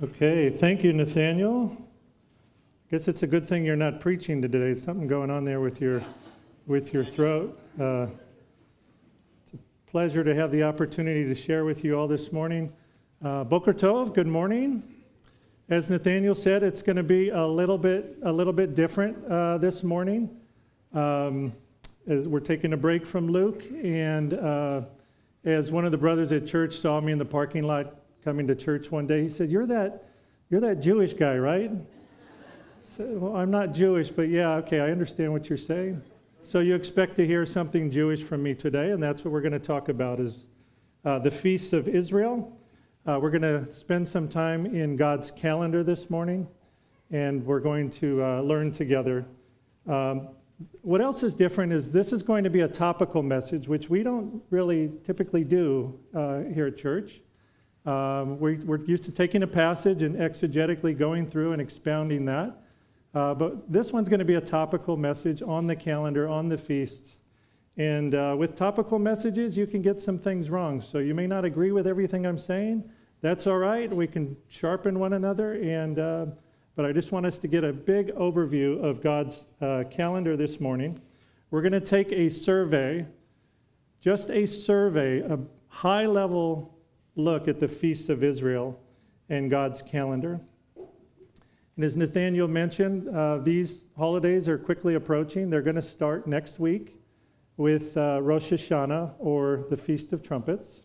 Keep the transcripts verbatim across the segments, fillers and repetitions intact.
Okay, thank you, Nathaniel. Guess it's a good thing you're not preaching today. There's something going on there with your with your throat. Uh, it's a pleasure to have the opportunity to share with you all this morning. Uh, Boker Tov, good morning. As Nathaniel said, it's going to be a little bit a little bit different uh, this morning. Um, as we're taking a break from Luke, and uh, as one of the brothers at church saw me in the parking lot coming to church one day, he said, "You're that, you're that Jewish guy, right?" I said, "Well, I'm not Jewish, but yeah, okay, I understand what you're saying." So you expect to hear something Jewish from me today, and that's what we're going to talk about is uh, the feasts of Israel. Uh, we're going to spend some time in God's calendar this morning, and we're going to uh, learn together. Um, what else is different is this is going to be a topical message, which we don't really typically do uh, here at church. Um, we, we're used to taking a passage and exegetically going through and expounding that. Uh, but this one's going to be a topical message on the calendar, on the feasts. And uh, with topical messages, you can get some things wrong. So you may not agree with everything I'm saying. That's all right. We can sharpen one another. And uh, but I just want us to get a big overview of God's uh, calendar this morning. We're going to take a survey, just a survey, a high-level look at the feasts of Israel and God's calendar. And as Nathaniel mentioned, uh, these holidays are quickly approaching. They're going to start next week with uh, Rosh Hashanah, or the Feast of Trumpets.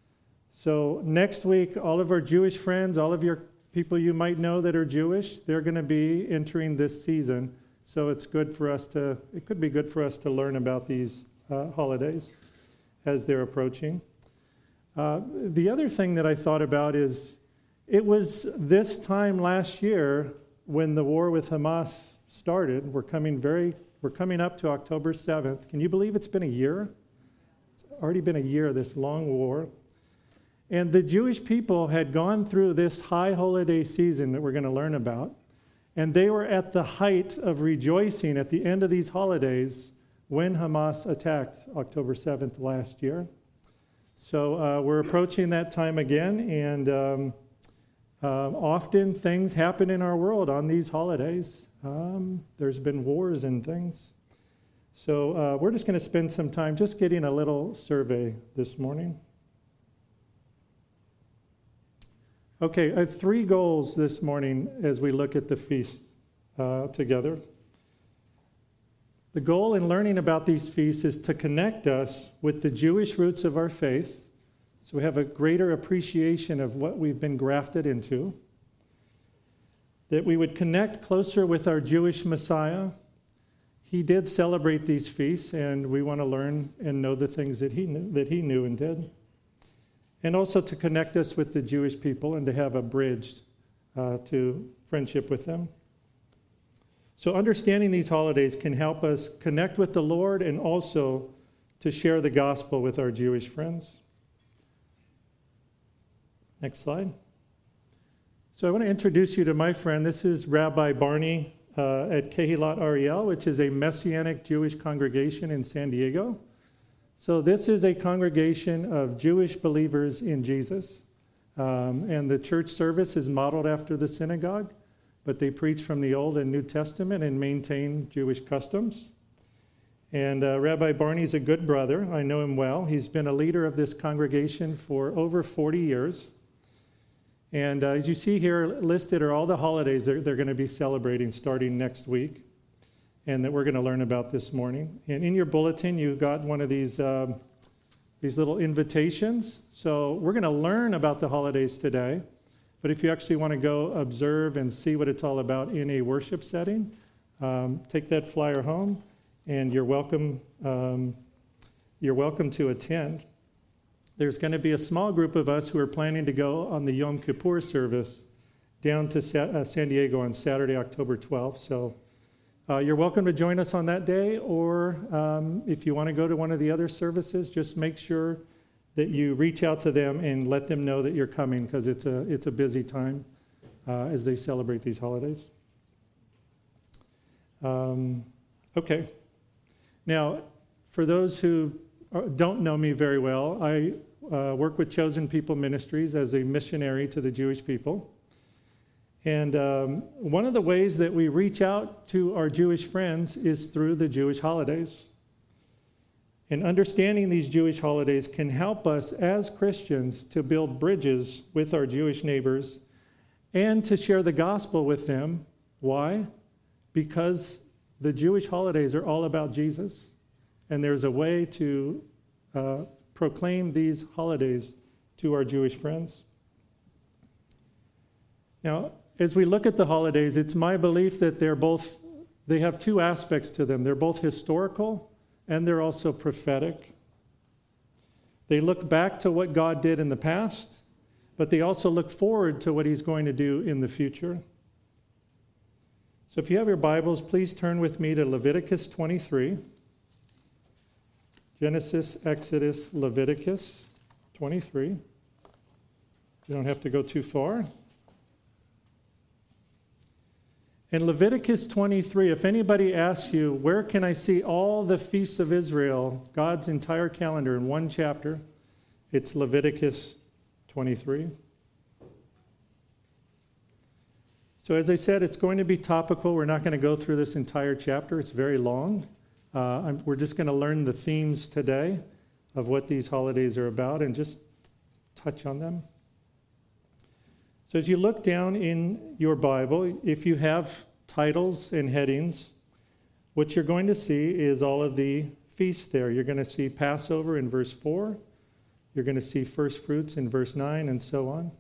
So next week, all of our Jewish friends, all of your people you might know that are Jewish, they're going to be entering this season. So it's good for us to, it could be good for us to learn about these uh, holidays as they're approaching. Uh, the other thing that I thought about is it was this time last year when the war with Hamas started. We're coming very, we're coming up to October seventh. Can you believe it's been a year? It's already been a year, this long war. And the Jewish people had gone through this high holiday season that we're going to learn about. And they were at the height of rejoicing at the end of these holidays when Hamas attacked October seventh last year. So uh, we're approaching that time again, and um, uh, often things happen in our world on these holidays. Um, there's been wars and things. So uh, we're just going to spend some time just getting a little survey this morning. Okay, I have three goals this morning as we look at the feast uh, together. The goal in learning about these feasts is to connect us with the Jewish roots of our faith, so we have a greater appreciation of what we've been grafted into, that we would connect closer with our Jewish Messiah. He did celebrate these feasts, and we want to learn and know the things that he knew, that he knew and did. And also to connect us with the Jewish people and to have a bridge uh, to friendship with them. So understanding these holidays can help us connect with the Lord and also to share the gospel with our Jewish friends. Next slide. So I want to introduce you to my friend. This is Rabbi Barney uh, at Kehilat Ariel, which is a Messianic Jewish congregation in San Diego. So this is a congregation of Jewish believers in Jesus. Um, and the church service is modeled after the synagogue, but they preach from the Old and New Testament and maintain Jewish customs. And uh, Rabbi Barney's a good brother. I know him well. He's been a leader of this congregation for over forty years. And uh, as you see here listed are all the holidays that they're going to be celebrating starting next week and that we're going to learn about this morning. And in your bulletin, you've got one of these, um, these little invitations. So we're going to learn about the holidays today. But if you actually want to go observe and see what it's all about in a worship setting, um, take that flyer home, and you're welcome. Um, you're welcome to attend. There's going to be a small group of us who are planning to go on the Yom Kippur service down to Sa- uh, San Diego on Saturday, October twelfth. So uh, you're welcome to join us on that day, or um, if you want to go to one of the other services, just make sure that you reach out to them and let them know that you're coming, because it's a it's a busy time uh, as they celebrate these holidays. Um, okay. Now, for those who don't know me very well, I uh, work with Chosen People Ministries as a missionary to the Jewish people. And um, one of the ways that we reach out to our Jewish friends is through the Jewish holidays. And understanding these Jewish holidays can help us as Christians to build bridges with our Jewish neighbors and to share the gospel with them. Why? Because the Jewish holidays are all about Jesus. And there's a way to uh, proclaim these holidays to our Jewish friends. Now, as we look at the holidays, it's my belief that they're both, they have two aspects to them. They're both historical and they're also prophetic. They look back to what God did in the past, but they also look forward to what he's going to do in the future. So if you have your Bibles, please turn with me to Leviticus twenty-three. Genesis, Exodus, Leviticus twenty-three. You don't have to go too far. In Leviticus twenty-three, if anybody asks you, where can I see all the feasts of Israel, God's entire calendar in one chapter, it's Leviticus twenty-three. So as I said, it's going to be topical. We're not going to go through this entire chapter. It's very long. Uh, I'm, we're just going to learn the themes today of what these holidays are about and just touch on them. So as you look down in your Bible, if you have titles and headings, what you're going to see is all of the feasts there. You're going to see Passover in verse four. You're going to see first fruits in verse nine, and so on.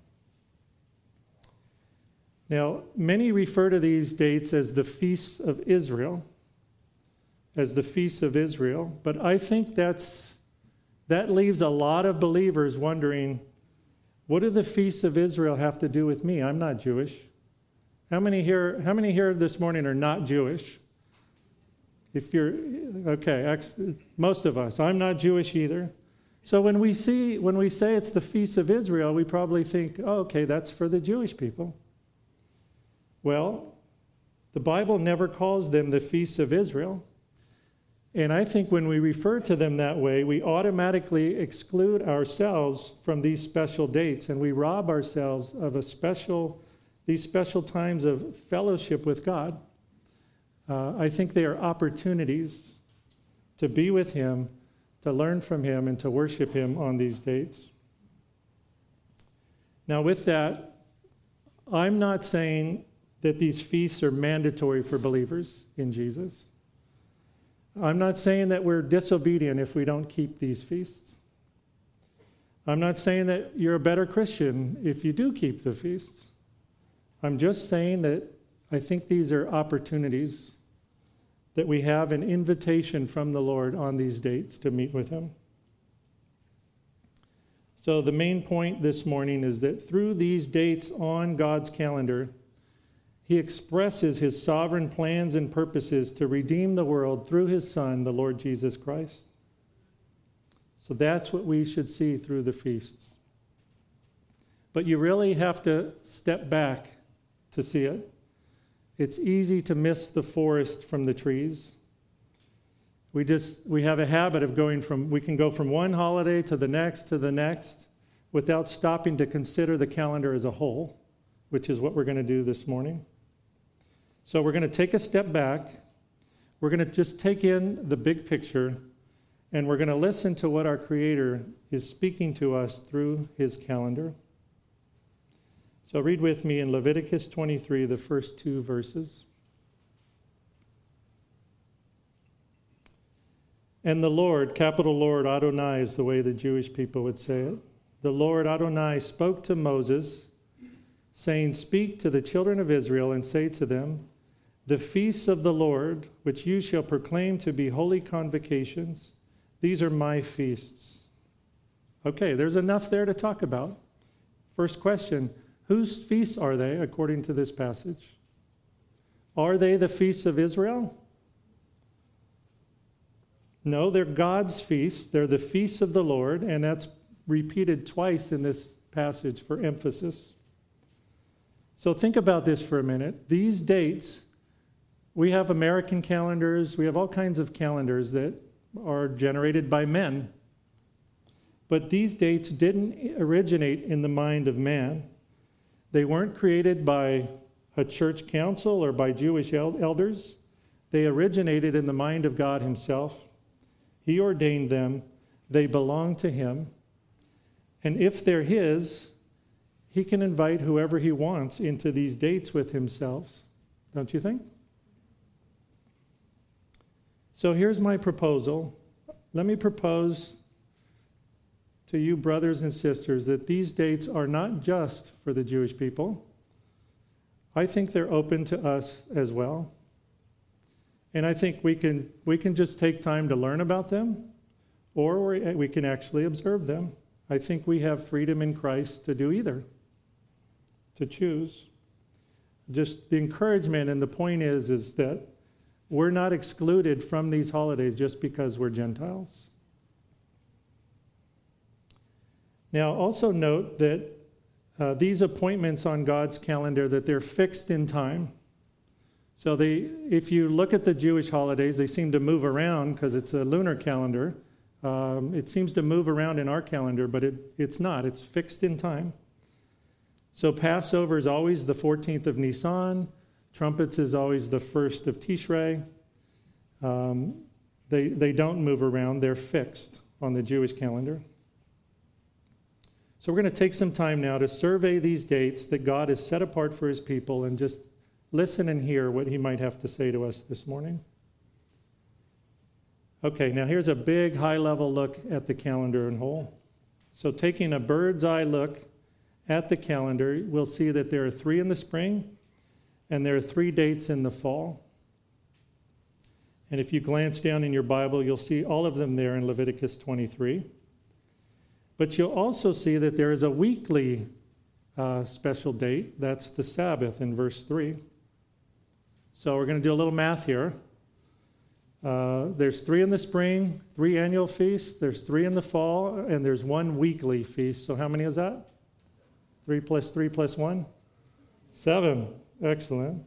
Now, many refer to these dates as the feasts of Israel, as the feasts of Israel, but I think that's that leaves a lot of believers wondering, what do the feasts of Israel have to do with me? I'm not Jewish. How many here, how many here this morning are not Jewish? If you're, okay, ex, most of us. I'm not Jewish either. So when we see, when we say it's the feasts of Israel, we probably think, oh, okay, that's for the Jewish people. Well, the Bible never calls them the feasts of Israel. And I think when we refer to them that way, we automatically exclude ourselves from these special dates, and we rob ourselves of a special, these special times of fellowship with God. Uh, I think they are opportunities to be with him, to learn from him, and to worship him on these dates. Now with that, I'm not saying that these feasts are mandatory for believers in Jesus. I'm not saying that we're disobedient if we don't keep these feasts. I'm not saying that you're a better Christian if you do keep the feasts. I'm just saying that I think these are opportunities that we have an invitation from the Lord on these dates to meet with him. So the main point this morning is that through these dates on God's calendar, he expresses his sovereign plans and purposes to redeem the world through his Son, the Lord Jesus Christ. So that's what we should see through the feasts. But you really have to step back to see it. It's easy to miss the forest from the trees. We just, we have a habit of going from, we can go from one holiday to the next to the next without stopping to consider the calendar as a whole, which is what we're going to do this morning. So we're going to take a step back. We're going to just take in the big picture, and we're going to listen to what our Creator is speaking to us through his calendar. So read with me in Leviticus twenty-three, the first two verses. And the Lord, capital Lord, Adonai is the way the Jewish people would say it. The Lord Adonai spoke to Moses, saying, speak to the children of Israel and say to them, the feasts of the Lord, which you shall proclaim to be holy convocations, these are my feasts. Okay, there's enough there to talk about. First question, whose feasts are they according to this passage? Are they the feasts of Israel? No, they're God's feasts. They're the feasts of the Lord, and that's repeated twice in this passage for emphasis. So think about this for a minute. These dates, we have American calendars, we have all kinds of calendars that are generated by men. But these dates didn't originate in the mind of man. They weren't created by a church council or by Jewish el- elders. They originated in the mind of God himself. He ordained them. They belong to him. And if they're his, he can invite whoever he wants into these dates with himself. Don't you think? So here's my proposal. Let me propose to you, brothers and sisters, that these dates are not just for the Jewish people. I think they're open to us as well. And I think we can, we can just take time to learn about them, or we can actually observe them. I think we have freedom in Christ to do either, to choose. Just the encouragement and the point is, is that we're not excluded from these holidays just because we're Gentiles. Now, also note that uh, these appointments on God's calendar, that they're fixed in time. So they, if you look at the Jewish holidays, they seem to move around because it's a lunar calendar. Um, it seems to move around in our calendar, but it, it's not. It's fixed in time. So Passover is always the fourteenth of Nisan. Trumpets is always the first of Tishrei. Um, they, they don't move around. They're fixed on the Jewish calendar. So we're going to take some time now to survey these dates that God has set apart for his people and just listen and hear what he might have to say to us this morning. Okay, now here's a big high-level look at the calendar in whole. So taking a bird's eye look at the calendar, we'll see that there are three in the spring and there are three dates in the fall. And if you glance down in your Bible, you'll see all of them there in Leviticus twenty-three. But you'll also see that there is a weekly uh, special date. That's the Sabbath in verse three. So we're going to do a little math here. Uh, there's three in the spring, three annual feasts, there's three in the fall, and there's one weekly feast. So how many is that? Three plus three plus one? Seven. Excellent.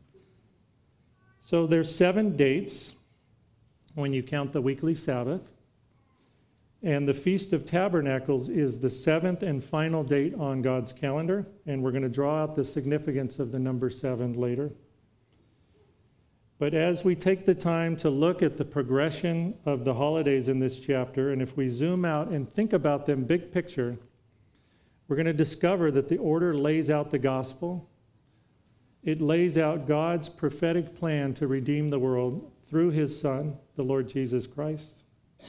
So there's seven dates when you count the weekly Sabbath. And the Feast of Tabernacles is the seventh and final date on God's calendar. And we're going to draw out the significance of the number seven later. But as we take the time to look at the progression of the holidays in this chapter, and if we zoom out and think about them big picture, we're going to discover that the order lays out the gospel. It lays out God's prophetic plan to redeem the world through his Son, the Lord Jesus Christ.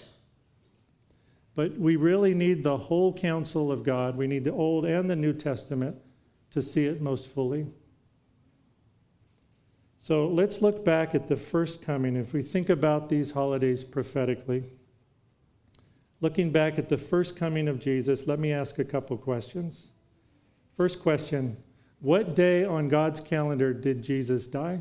But we really need the whole counsel of God. We need the Old and the New Testament to see it most fully. So let's look back at the first coming. If we think about these holidays prophetically, looking back at the first coming of Jesus, let me ask a couple questions. First question, what day on God's calendar did Jesus die?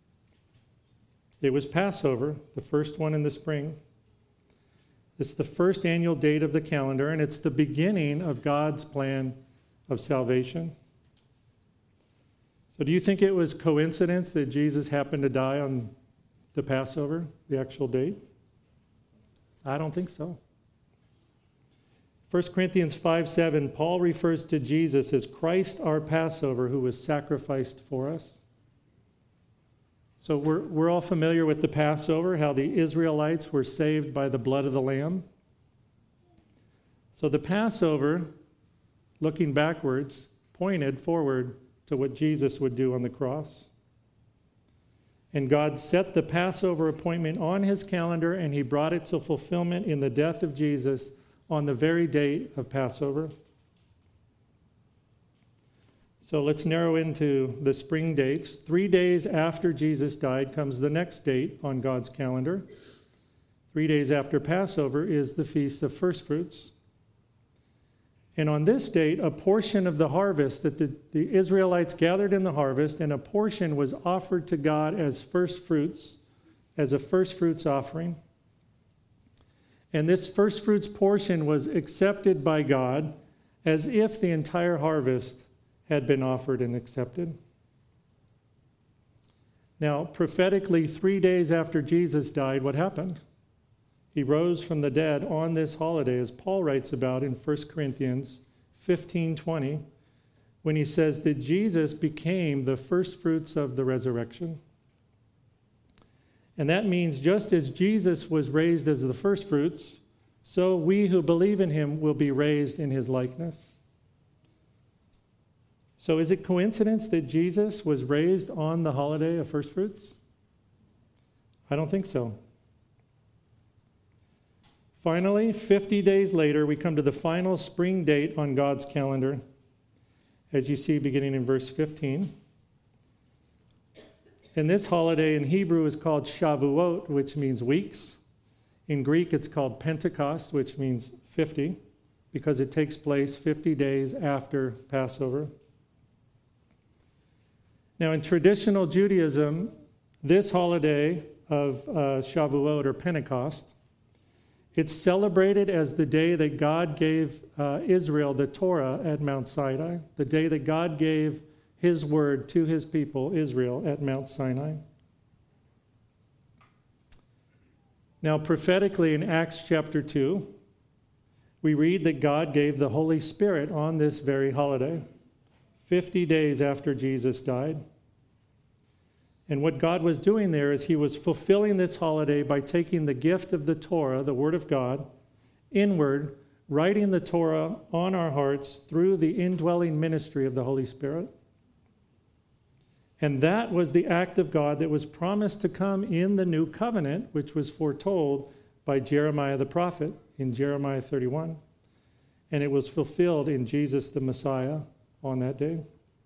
It was Passover, the first one in the spring. It's the first annual date of the calendar, and it's the beginning of God's plan of salvation. So do you think it was coincidence that Jesus happened to die on the Passover, the actual date? I don't think so. First Corinthians five seven, Paul refers to Jesus as Christ our Passover, who was sacrificed for us. So we're, we're all familiar with the Passover, how the Israelites were saved by the blood of the Lamb. So the Passover, looking backwards, pointed forward to what Jesus would do on the cross. And God set the Passover appointment on his calendar, and he brought it to fulfillment in the death of Jesus on the very date of Passover. So let's narrow into the spring dates. Three days after Jesus died comes the next date on God's calendar. Three days after Passover is the Feast of First Fruits. And on this date, a portion of the harvest that the, the Israelites gathered in the harvest, and a portion was offered to God as first fruits, as a first fruits offering. And this first fruits portion was accepted by God as if the entire harvest had been offered and accepted. Now, prophetically, three days after Jesus died, what happened? He rose from the dead on this holiday, as Paul writes about in First Corinthians fifteen twenty. when he says that Jesus became the first fruits of the resurrection. And that means just as Jesus was raised as the first fruits, so we who believe in him will be raised in his likeness. So is it coincidence that Jesus was raised on the holiday of first fruits? I don't think so. Finally, fifty days later, we come to the final spring date on God's calendar, as you see beginning in verse fifteen. And this holiday in Hebrew is called Shavuot, which means weeks. In Greek, it's called Pentecost, which means fifty, because it takes place fifty days after Passover. Now, in traditional Judaism, this holiday of uh, Shavuot or Pentecost, it's celebrated as the day that God gave uh, Israel the Torah at Mount Sinai, the day that God gave his word to his people, Israel, at Mount Sinai. Now, prophetically in Acts chapter two, we read that God gave the Holy Spirit on this very holiday, fifty days after Jesus died. And what God was doing there is he was fulfilling this holiday by taking the gift of the Torah, the Word of God, inward, writing the Torah on our hearts through the indwelling ministry of the Holy Spirit. And that was the act of God that was promised to come in the new covenant, which was foretold by Jeremiah the prophet in Jeremiah thirty-one. And it was fulfilled in Jesus the Messiah on that day.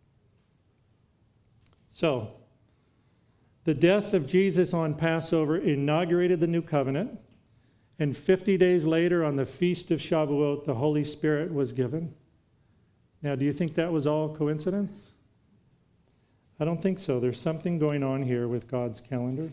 So, the death of Jesus on Passover inaugurated the new covenant, and fifty days later on the Feast of Shavuot, the Holy Spirit was given. Now, do you think that was all coincidence? I don't think so. There's something going on here with God's calendar.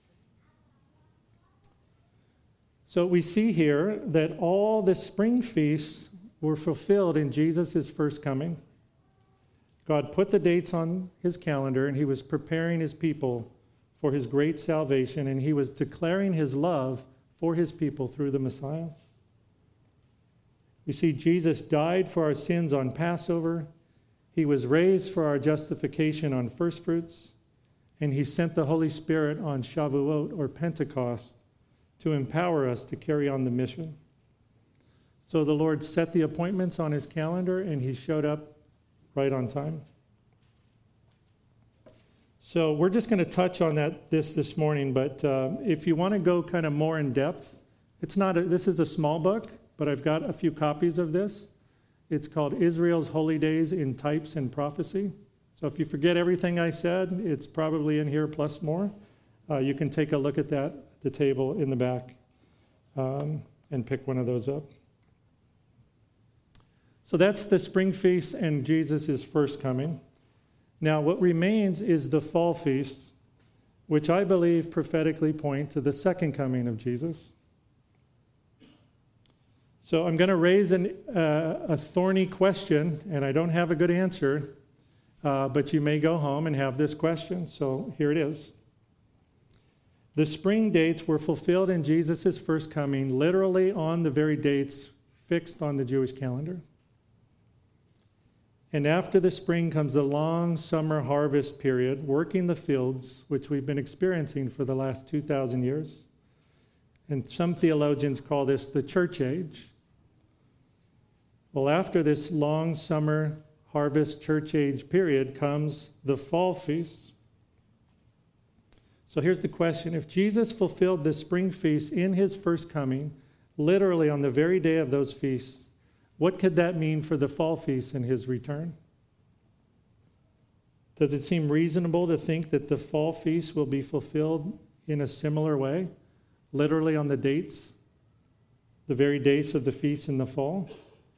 So we see here that all the spring feasts were fulfilled in Jesus' first coming. God put the dates on his calendar, and he was preparing his people for his great salvation, and he was declaring his love for his people through the Messiah. We see Jesus died for our sins on Passover. He was raised for our justification on first fruits, and he sent the Holy Spirit on Shavuot or Pentecost to empower us to carry on the mission. So the Lord set the appointments on his calendar, and he showed up right on time. So we're just going to touch on that this this morning, but uh, if you want to go kind of more in depth, it's not a, this is a small book, but I've got a few copies of this. It's called Israel's Holy Days in Types and Prophecy. So if you forget everything I said, it's probably in here plus more. Uh, you can take a look at that at the table in the back um, and pick one of those up. So that's the spring feast and Jesus' first coming. Now, what remains is the fall feast, which I believe prophetically point to the second coming of Jesus. So I'm going to raise an, uh, a thorny question, and I don't have a good answer, uh, but you may go home and have this question. So here it is. The spring dates were fulfilled in Jesus' first coming, literally on the very dates fixed on the Jewish calendar. And after the spring comes the long summer harvest period, working the fields, which we've been experiencing for the last two thousand years. And some theologians call this the church age. Well, after this long summer harvest church age period comes the fall feast. So here's the question. If Jesus fulfilled the spring feast in his first coming, literally on the very day of those feasts, what could that mean for the fall feast and his return? Does it seem reasonable to think that the fall feast will be fulfilled in a similar way, literally on the dates, the very dates of the feast in the fall?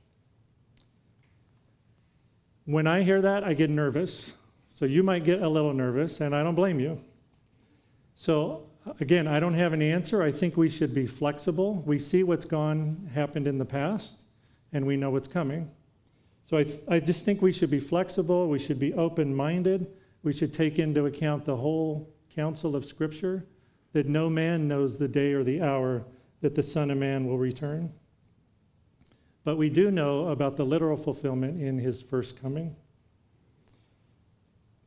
When I hear that, I get nervous. So you might get a little nervous, and I don't blame you. So again, I don't have an answer. I think we should be flexible. We see what's gone, happened in the past, and we know what's coming. So I, th- I just think we should be flexible. We should be open-minded. We should take into account the whole counsel of Scripture, that no man knows the day or the hour that the Son of Man will return. But we do know about the literal fulfillment in his first coming.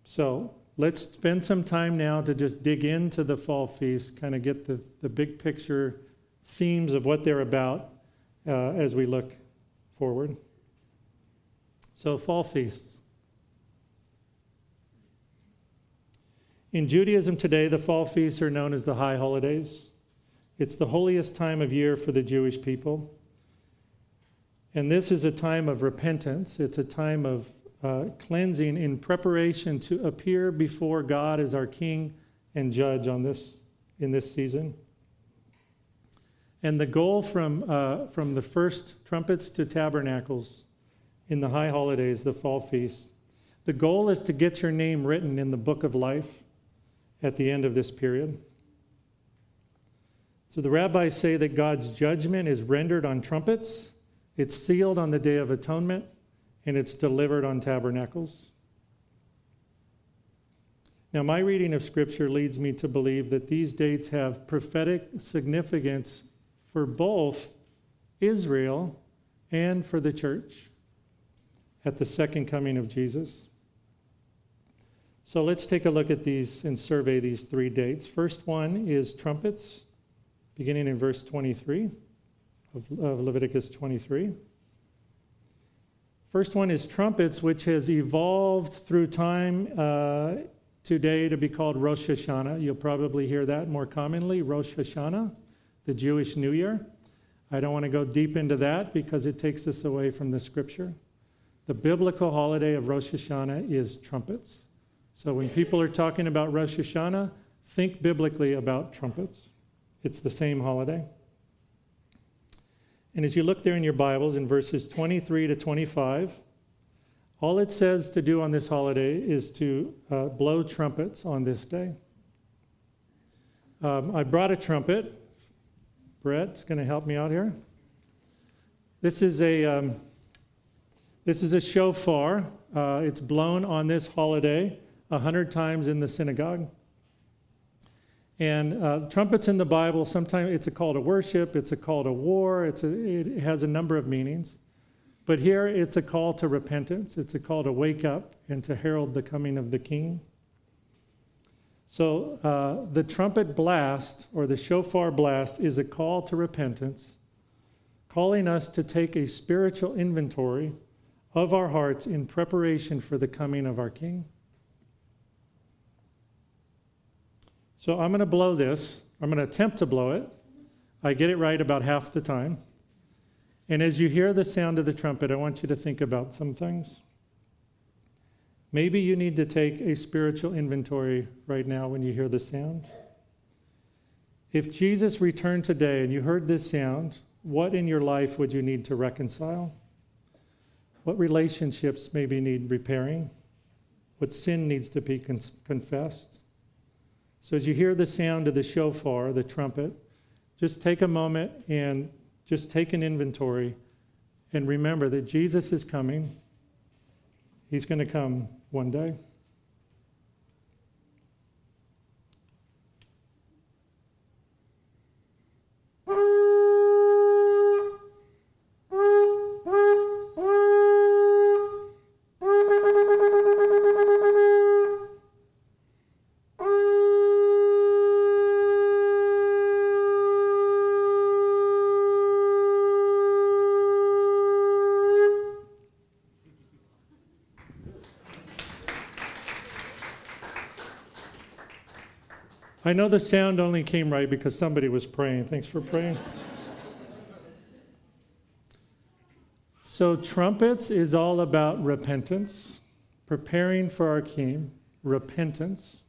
So let's spend some time now to just dig into the fall feast, kind of get the, the big picture themes of what they're about uh, as we look forward. So fall feasts. In Judaism today, the fall feasts are known as the high holidays. It's the holiest time of year for the Jewish people. And this is a time of repentance. It's a time of uh, cleansing in preparation to appear before God as our King and Judge on this, in this season. And the goal from, uh, from the first trumpets to tabernacles in the high holidays, the fall feast, the goal is to get your name written in the book of life at the end of this period. So the rabbis say that God's judgment is rendered on trumpets, it's sealed on the Day of Atonement, and it's delivered on tabernacles. Now, my reading of Scripture leads me to believe that these dates have prophetic significance for both Israel and for the church at the second coming of Jesus. So let's take a look at these and survey these three dates. First one is trumpets, beginning in verse twenty-three of, of Leviticus twenty-three. First one is trumpets, which has evolved through time uh, today to be called Rosh Hashanah. You'll probably hear that more commonly, Rosh Hashanah, the Jewish New Year. I don't want to go deep into that because it takes us away from the Scripture. The biblical holiday of Rosh Hashanah is trumpets. So when people are talking about Rosh Hashanah, think biblically about trumpets. It's the same holiday. And as you look there in your Bibles in verses twenty-three to twenty-five, all it says to do on this holiday is to uh, blow trumpets on this day. Um, I brought a trumpet. Brett's going to help me out here. This is a um, this is a shofar. Uh, it's blown on this holiday a hundred times in the synagogue. And uh, trumpets in the Bible, sometimes it's a call to worship, it's a call to war, it's a, it has a number of meanings. But here it's a call to repentance. It's a call to wake up and to herald the coming of the King. So uh, the trumpet blast, or the shofar blast, is a call to repentance, calling us to take a spiritual inventory of our hearts in preparation for the coming of our King. So I'm going to blow this. I'm going to attempt to blow it. I get it right about half the time. And as you hear the sound of the trumpet, I want you to think about some things. Maybe you need to take a spiritual inventory right now when you hear the sound. If Jesus returned today and you heard this sound, what in your life would you need to reconcile? What relationships maybe need repairing? What sin needs to be con- confessed? So as you hear the sound of the shofar, the trumpet, just take a moment and just take an inventory and remember that Jesus is coming. He's going to come one day. I know the sound only came right because somebody was praying. Thanks for praying. So trumpets is all about repentance, preparing for our King, repentance.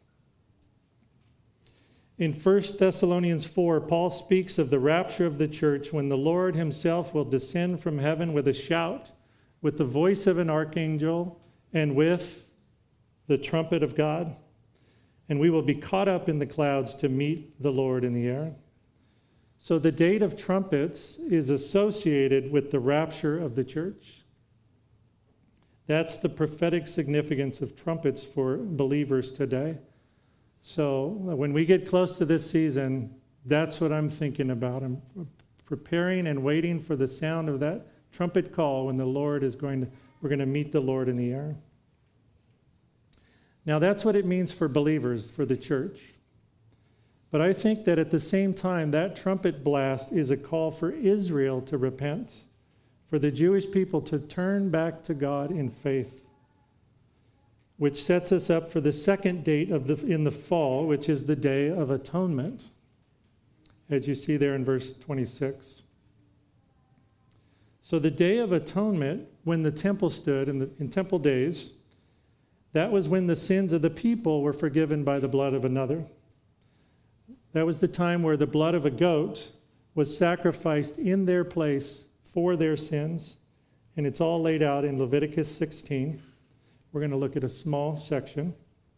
In First Thessalonians four, Paul speaks of the rapture of the church when the Lord himself will descend from heaven with a shout, with the voice of an archangel, and with the trumpet of God. And we will be caught up in the clouds to meet the Lord in the air. So the date of trumpets is associated with the rapture of the church. That's the prophetic significance of trumpets for believers today. So when we get close to this season, that's what I'm thinking about. I'm preparing and waiting for the sound of that trumpet call when the Lord is going to, we're going to meet the Lord in the air. Now that's what it means for believers, for the church. But I think that at the same time, that trumpet blast is a call for Israel to repent, for the Jewish people to turn back to God in faith, which sets us up for the second date of the, in the fall, which is the Day of Atonement, as you see there in verse twenty-six. So the Day of Atonement, when the temple stood in, the, in temple days, that was when the sins of the people were forgiven by the blood of another. That was the time where the blood of a goat was sacrificed in their place for their sins, and it's all laid out in Leviticus sixteen. We're going to look at a small section.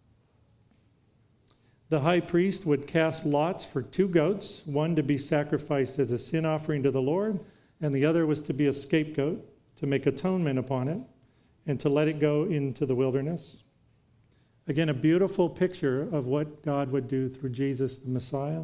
The high priest would cast lots for two goats, one to be sacrificed as a sin offering to the Lord, and the other was to be a scapegoat, to make atonement upon it, and to let it go into the wilderness. Again, a beautiful picture of what God would do through Jesus the Messiah.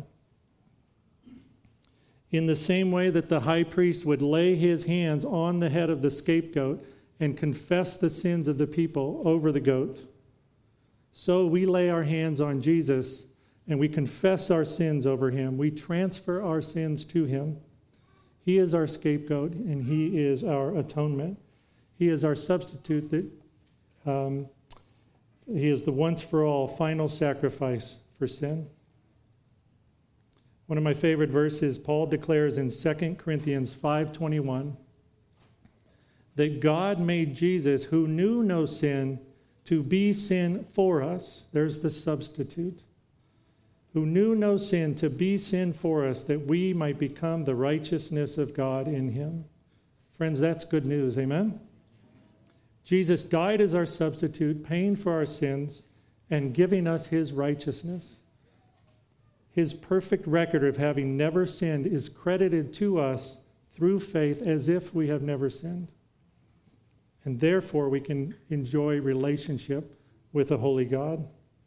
In the same way that the high priest would lay his hands on the head of the scapegoat and confess the sins of the people over the goat, so we lay our hands on Jesus and we confess our sins over him. We transfer our sins to him. He is our scapegoat and he is our atonement. He is our substitute. That um, he is the once-for-all final sacrifice for sin. One of my favorite verses, Paul declares in Second Corinthians five twenty-one, that God made Jesus, who knew no sin, to be sin for us. There's the substitute. Who knew no sin, to be sin for us, that we might become the righteousness of God in him. Friends, that's good news. Amen? Jesus died as our substitute, paying for our sins and giving us his righteousness. His perfect record of having never sinned is credited to us through faith as if we have never sinned. And therefore, we can enjoy relationship with a holy God.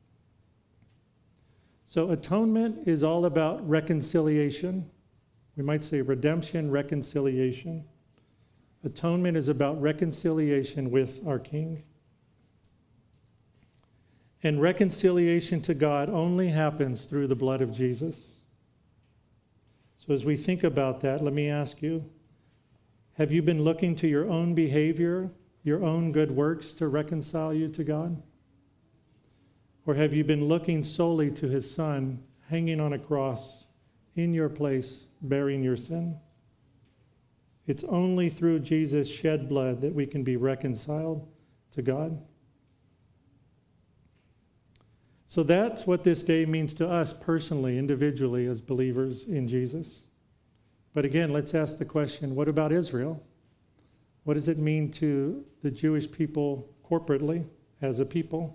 So atonement is all about reconciliation. We might say redemption, reconciliation. Atonement is about reconciliation with our King. And reconciliation to God only happens through the blood of Jesus. So as we think about that, let me ask you, have you been looking to your own behavior, your own good works to reconcile you to God? Or have you been looking solely to his Son hanging on a cross in your place, bearing your sin? It's only through Jesus' shed blood that we can be reconciled to God. So that's what this day means to us personally, individually, as believers in Jesus. But again, let's ask the question, what about Israel? What does it mean to the Jewish people corporately, as a people?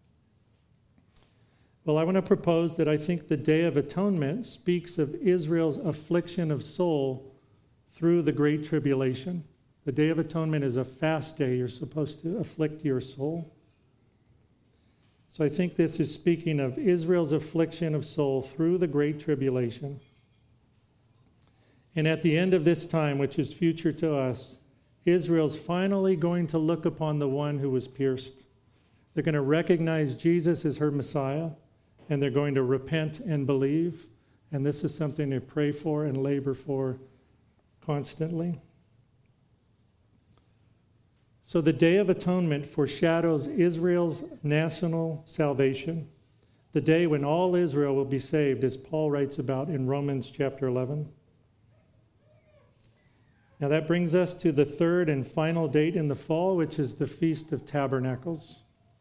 Well, I want to propose that I think the Day of Atonement speaks of Israel's affliction of soul through the Great Tribulation. The Day of Atonement is a fast day. You're supposed to afflict your soul. So I think this is speaking of Israel's affliction of soul through the Great Tribulation. And at the end of this time, which is future to us, Israel's finally going to look upon the one who was pierced. They're going to recognize Jesus as her Messiah, and they're going to repent and believe. And this is something to pray for and labor for constantly. So the Day of Atonement foreshadows Israel's national salvation, the day when all Israel will be saved, as Paul writes about in Romans chapter eleven. Now that brings us to the third and final date in the fall, which is the Feast of Tabernacles.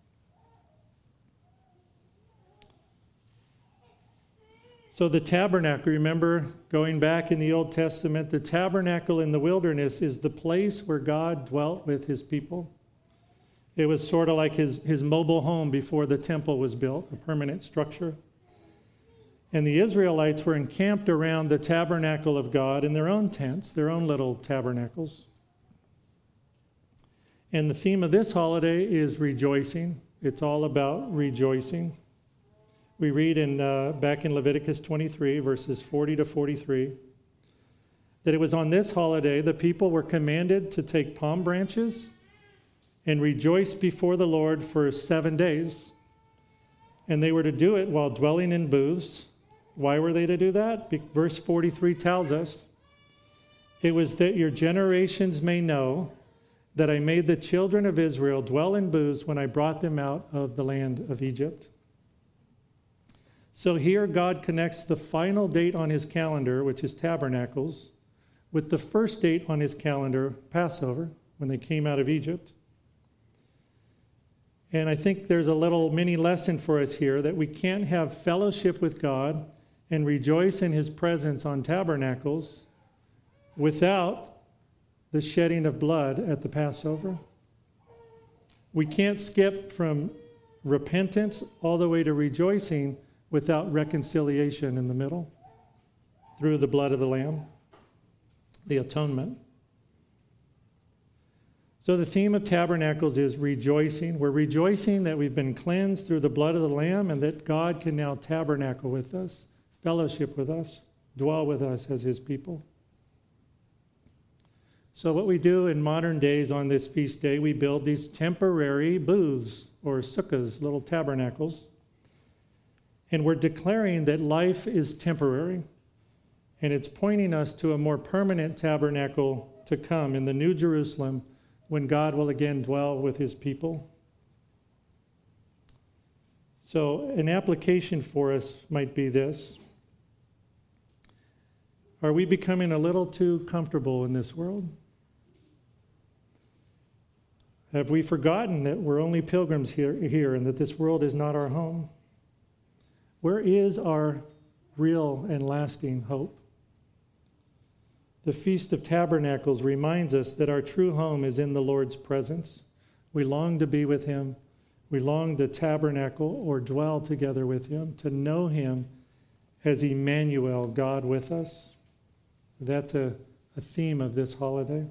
So the tabernacle, remember going back in the Old Testament, the tabernacle in the wilderness is the place where God dwelt with his people. It was sort of like his, his mobile home before the temple was built, a permanent structure. And the Israelites were encamped around the tabernacle of God in their own tents, their own little tabernacles. And the theme of this holiday is rejoicing. It's all about rejoicing. We read in uh, back in Leviticus twenty-three, verses forty to forty-three, that it was on this holiday the people were commanded to take palm branches and rejoice before the Lord for seven days. And they were to do it while dwelling in booths. Why were they to do that? Be- verse forty-three tells us, it was that your generations may know that I made the children of Israel dwell in booths when I brought them out of the land of Egypt. So here God connects the final date on his calendar, which is Tabernacles, with the first date on his calendar, Passover, when they came out of Egypt. And I think there's a little mini lesson for us here that we can't have fellowship with God and rejoice in his presence on Tabernacles without the shedding of blood at the Passover. We can't skip from repentance all the way to rejoicing without reconciliation in the middle through the blood of the Lamb, the atonement. So the theme of Tabernacles is rejoicing. We're rejoicing that we've been cleansed through the blood of the Lamb and that God can now tabernacle with us, fellowship with us, dwell with us as his people. So what we do in modern days on this feast day, we build these temporary booths or sukkahs, little tabernacles. And we're declaring that life is temporary. And it's pointing us to a more permanent tabernacle to come in the New Jerusalem when God will again dwell with his people. So an application for us might be this. Are we becoming a little too comfortable in this world? Have we forgotten that we're only pilgrims here, here and that this world is not our home? Where is our real and lasting hope? The Feast of Tabernacles reminds us that our true home is in the Lord's presence. We long to be with him. We long to tabernacle or dwell together with him, to know him as Emmanuel, God with us. That's a, a theme of this holiday.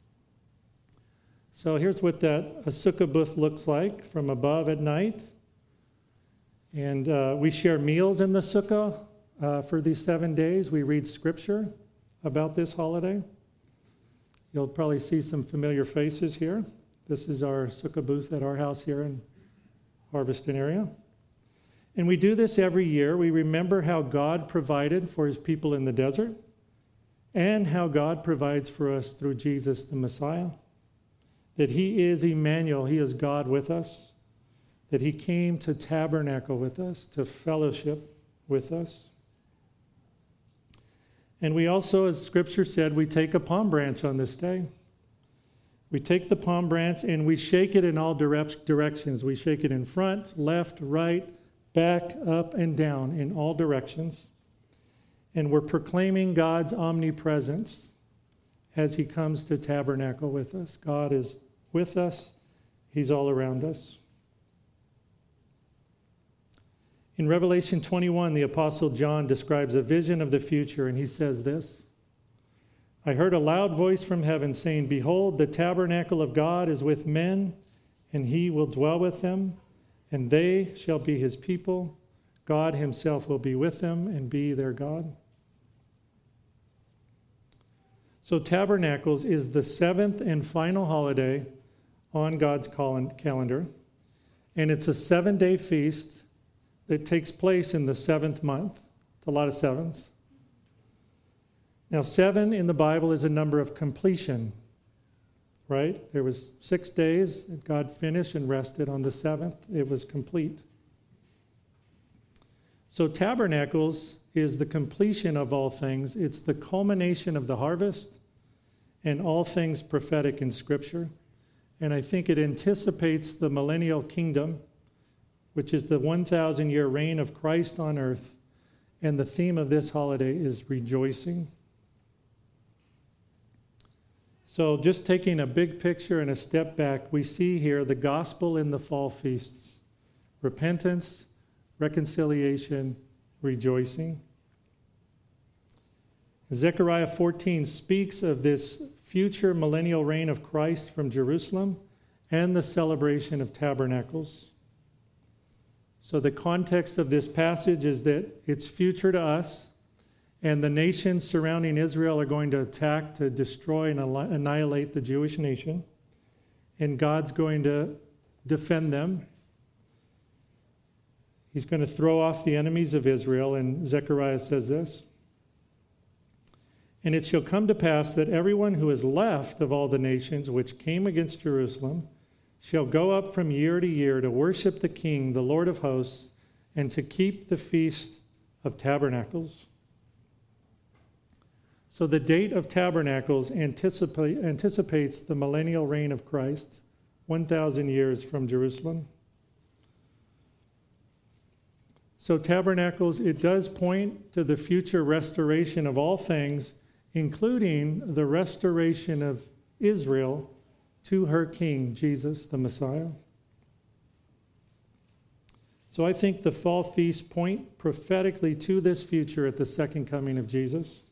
So here's what that a sukkah booth looks like from above at night. And uh, we share meals in the sukkah uh, for these seven days. We read scripture about this holiday. You'll probably see some familiar faces here. This is our sukkah booth at our house here in Harveston area. And we do this every year. We remember how God provided for his people in the desert and how God provides for us through Jesus the Messiah. That he is Emmanuel, he is God with us. That he came to tabernacle with us, to fellowship with us. And we also, as Scripture said, we take a palm branch on this day. We take the palm branch and we shake it in all direct directions. We shake it in front, left, right, back, up, and down in all directions. And we're proclaiming God's omnipresence as he comes to tabernacle with us. God is with us. He's all around us. In Revelation twenty-one, the Apostle John describes a vision of the future, and he says this, I heard a loud voice from heaven saying, behold, the tabernacle of God is with men, and he will dwell with them, and they shall be his people. God himself will be with them and be their God. So Tabernacles is the seventh and final holiday on God's calendar, and it's a seven-day feast that takes place in the seventh month. It's a lot of sevens. Now, seven in the Bible is a number of completion, right? There was six days that God finished and rested. On the seventh, it was complete. So Tabernacles is the completion of all things. It's the culmination of the harvest and all things prophetic in Scripture. And I think it anticipates the millennial kingdom, which is the one thousand year reign of Christ on earth. And the theme of this holiday is rejoicing. So just taking a big picture and a step back, we see here the gospel in the fall feasts. Repentance, reconciliation, rejoicing. Zechariah fourteen speaks of this future millennial reign of Christ from Jerusalem and the celebration of tabernacles. So the context of this passage is that it's future to us, and the nations surrounding Israel are going to attack to destroy and annihilate the Jewish nation, and God's going to defend them. He's going to throw off the enemies of Israel, and Zechariah says this. And it shall come to pass that everyone who is left of all the nations which came against Jerusalem shall go up from year to year to worship the King, the Lord of hosts, and to keep the Feast of Tabernacles. So the date of Tabernacles anticipate, anticipates the millennial reign of Christ, one thousand years from Jerusalem. So Tabernacles, it does point to the future restoration of all things, including the restoration of Israel to her King, Jesus the Messiah. So I think the fall feasts point prophetically to this future at the second coming of Jesus.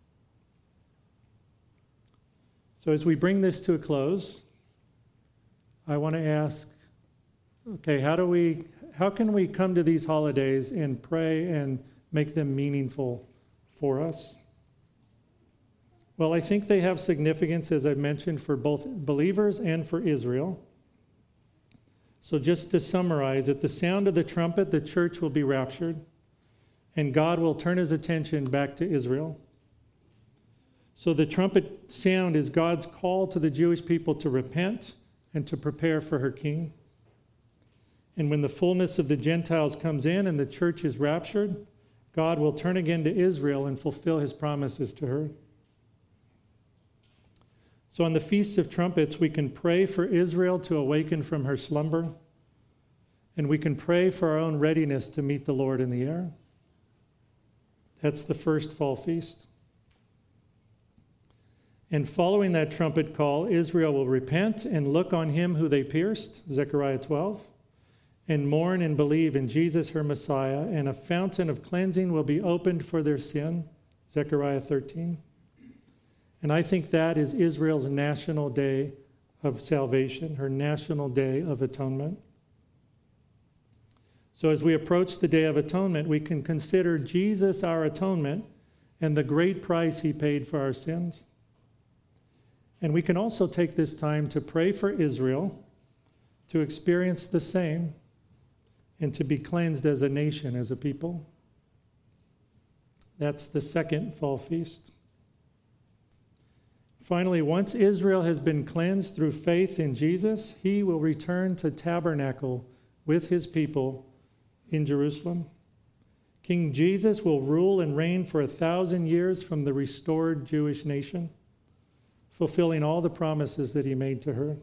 So as we bring this to a close, I want to ask, okay, how do we, how can we come to these holidays and pray and make them meaningful for us? Well, I think they have significance, as I've mentioned, for both believers and for Israel. So just to summarize, at the sound of the trumpet, the church will be raptured, and God will turn his attention back to Israel. So the trumpet sound is God's call to the Jewish people to repent and to prepare for her king. And when the fullness of the Gentiles comes in and the church is raptured, God will turn again to Israel and fulfill his promises to her. So on the Feast of Trumpets, we can pray for Israel to awaken from her slumber, and we can pray for our own readiness to meet the Lord in the air. That's the first fall feast. And following that trumpet call, Israel will repent and look on him who they pierced, Zechariah twelve, and mourn and believe in Jesus her Messiah, and a fountain of cleansing will be opened for their sin, Zechariah thirteen. And I think that is Israel's national day of salvation, her national day of atonement. So as we approach the Day of Atonement, we can consider Jesus our atonement and the great price he paid for our sins. And we can also take this time to pray for Israel, to experience the same, and to be cleansed as a nation, as a people. That's the second fall feast. Finally, once Israel has been cleansed through faith in Jesus, he will return to tabernacle with his people in Jerusalem. King Jesus will rule and reign for a thousand years from the restored Jewish nation, fulfilling all the promises that he made to her.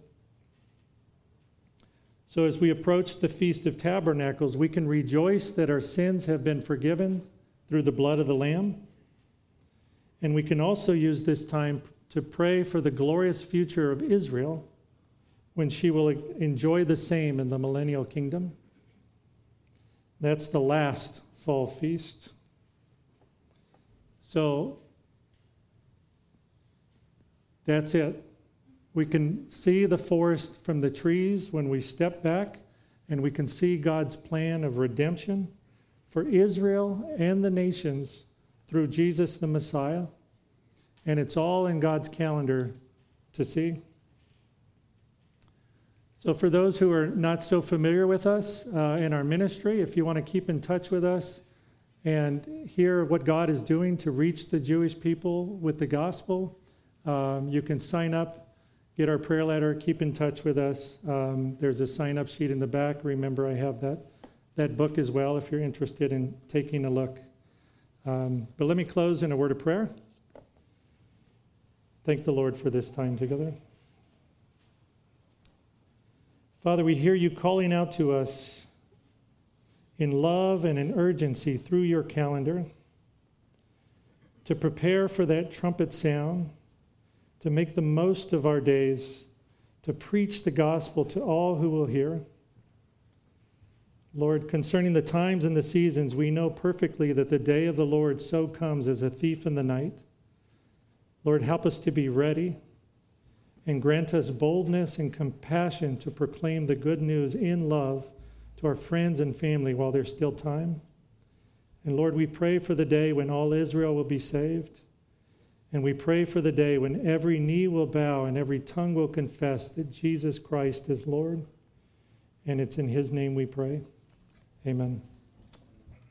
So as we approach the Feast of Tabernacles, we can rejoice that our sins have been forgiven through the blood of the Lamb. And we can also use this time to pray for the glorious future of Israel when she will enjoy the same in the millennial kingdom. That's the last fall feast. So that's it. We can see the forest from the trees when we step back, and we can see God's plan of redemption for Israel and the nations through Jesus the Messiah. And it's all in God's calendar to see. So for those who are not so familiar with us uh, in our ministry, if you want to keep in touch with us and hear what God is doing to reach the Jewish people with the gospel, um, you can sign up, get our prayer letter, keep in touch with us. Um, there's a sign-up sheet in the back. Remember, I have that, that book as well if you're interested in taking a look. Um, but let me close in a word of prayer. Thank the Lord for this time together. Father, we hear you calling out to us in love and in urgency through your calendar to prepare for that trumpet sound, to make the most of our days, to preach the gospel to all who will hear. Lord, concerning the times and the seasons, we know perfectly that the day of the Lord so comes as a thief in the night. Lord, help us to be ready and grant us boldness and compassion to proclaim the good news in love to our friends and family while there's still time. And Lord, we pray for the day when all Israel will be saved. And we pray for the day when every knee will bow and every tongue will confess that Jesus Christ is Lord. And it's in his name we pray. Amen.